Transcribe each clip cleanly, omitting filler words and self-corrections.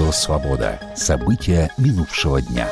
Радио «Свобода». События минувшего дня.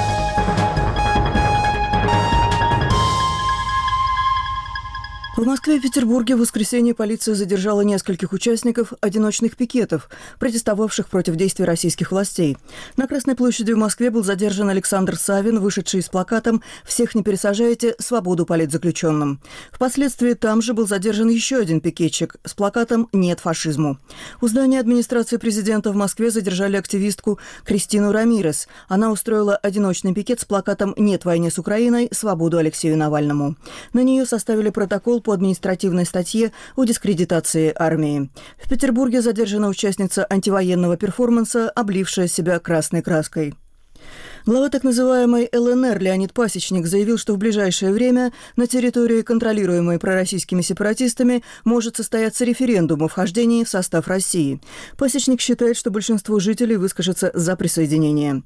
В Москве и Петербурге в воскресенье полиция задержала нескольких участников одиночных пикетов, протестовавших против действий российских властей. На Красной площади в Москве был задержан Александр Савин, вышедший с плакатом «Всех не пересажайте, свободу политзаключенным». Впоследствии там же был задержан еще один пикетчик с плакатом «Нет фашизму». У здания администрации президента в Москве задержали активистку Кристину Рамирес. Она устроила одиночный пикет с плакатом «Нет войне с Украиной, свободу Алексею Навальному». На нее составили протокол по административной статье о дискредитации армии. В Петербурге задержана участница антивоенного перформанса, облившая себя красной краской. Глава так называемой ЛНР Леонид Пасечник заявил, что в ближайшее время на территории, контролируемой пророссийскими сепаратистами, может состояться референдум о вхождении в состав России. Пасечник считает, что большинство жителей выскажется за присоединение.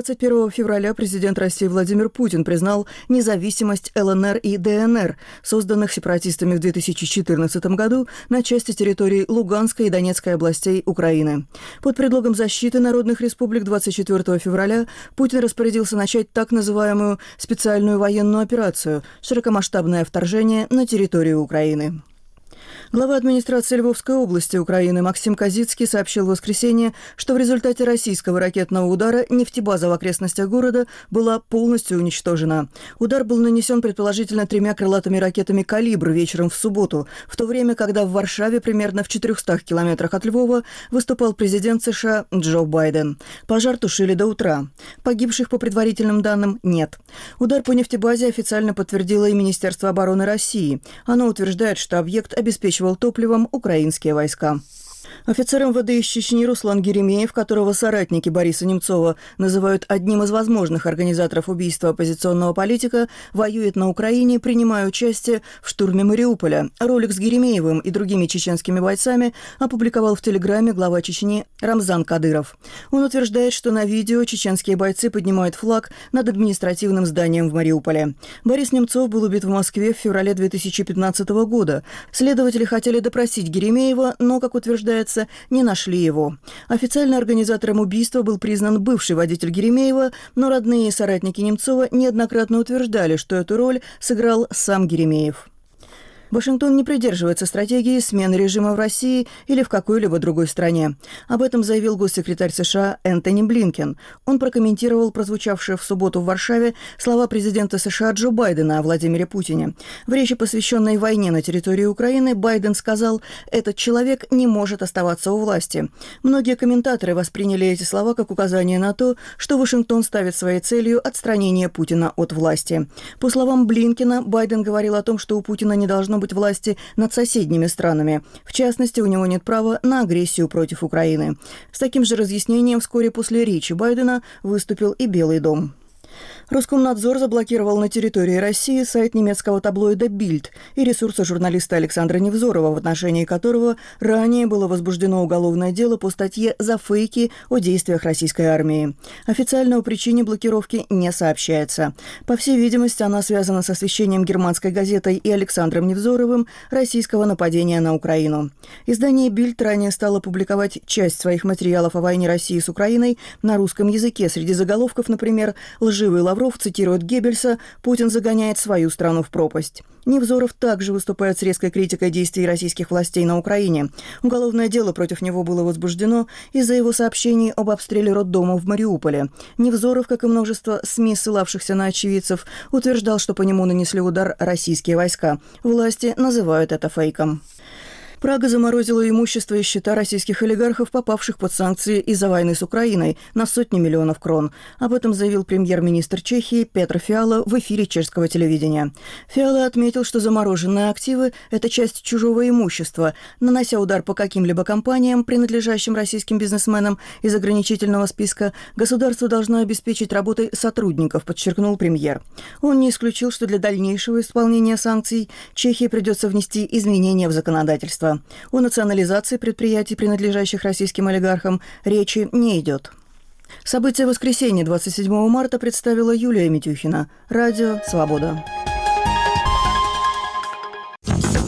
21 февраля президент России Владимир Путин признал независимость ЛНР и ДНР, созданных сепаратистами в 2014 году на части территорий Луганской и Донецкой областей Украины. Под предлогом защиты народных республик 24 февраля Путин распорядился начать так называемую специальную военную операцию – широкомасштабное вторжение на территорию Украины. Глава администрации Львовской области Украины Максим Козицкий сообщил в воскресенье, что в результате российского ракетного удара нефтебаза в окрестностях города была полностью уничтожена. Удар был нанесен предположительно 3 крылатыми ракетами «Калибр» вечером в субботу, в то время, когда в Варшаве, примерно в 400 километрах от Львова, выступал президент США Джо Байден. Пожар тушили до утра. Погибших, по предварительным данным, нет. Удар по нефтебазе официально подтвердило и Министерство обороны России. Оно утверждает, что объект обеспечивал топливом украинские войска. Офицер МВД из Чечни Руслан Геремеев, которого соратники Бориса Немцова называют одним из возможных организаторов убийства оппозиционного политика, воюет на Украине, принимая участие в штурме Мариуполя. Ролик с Геремеевым и другими чеченскими бойцами опубликовал в Телеграме глава Чечни Рамзан Кадыров. Он утверждает, что на видео чеченские бойцы поднимают флаг над административным зданием в Мариуполе. Борис Немцов был убит в Москве в феврале 2015 года. Следователи хотели допросить Геремеева, но, как утверждается, не нашли его. Официально организатором убийства был признан бывший водитель Геремеева, но родные и соратники Немцова неоднократно утверждали, что эту роль сыграл сам Геремеев. Вашингтон не придерживается стратегии смены режима в России или в какой-либо другой стране. Об этом заявил госсекретарь США Энтони Блинкен. Он прокомментировал прозвучавшие в субботу в Варшаве слова президента США Джо Байдена о Владимире Путине. В речи, посвященной войне на территории Украины, Байден сказал: «Этот человек не может оставаться у власти». Многие комментаторы восприняли эти слова как указание на то, что Вашингтон ставит своей целью отстранение Путина от власти. По словам Блинкена, Байден говорил о том, что у Путина не должно быть власти над соседними странами. В частности, у него нет права на агрессию против Украины. С таким же разъяснением вскоре после речи Байдена выступил и Белый дом. Роскомнадзор заблокировал на территории России сайт немецкого таблоида «Бильд» и ресурса журналиста Александра Невзорова, в отношении которого ранее было возбуждено уголовное дело по статье «За фейки о действиях российской армии». Официально о причине блокировки не сообщается. По всей видимости, она связана с освещением германской газетой и Александром Невзоровым российского нападения на Украину. Издание «Бильд» ранее стало публиковать часть своих материалов о войне России с Украиной на русском языке. Среди заголовков, например, «Лживый Лавров цитирует Геббельса: Путин загоняет свою страну в пропасть». Невзоров также выступает с резкой критикой действий российских властей на Украине. Уголовное дело против него было возбуждено из-за его сообщений об обстреле роддома в Мариуполе. Невзоров, как и множество СМИ, ссылавшихся на очевидцев, утверждал, что по нему нанесли удар российские войска. Власти называют это фейком. Прага заморозила имущество и счета российских олигархов, попавших под санкции из-за войны с Украиной, на сотни миллионов крон. Об этом заявил премьер-министр Чехии Петр Фиала в эфире чешского телевидения. Фиала отметил, что замороженные активы – это часть чужого имущества. Нанося удар по каким-либо компаниям, принадлежащим российским бизнесменам из ограничительного списка, государство должно обеспечить работой сотрудников, подчеркнул премьер. Он не исключил, что для дальнейшего исполнения санкций Чехии придется внести изменения в законодательство. О национализации предприятий, принадлежащих российским олигархам, речи не идет. События воскресенья 27 марта представила Юлия Митюхина. Радио «Свобода».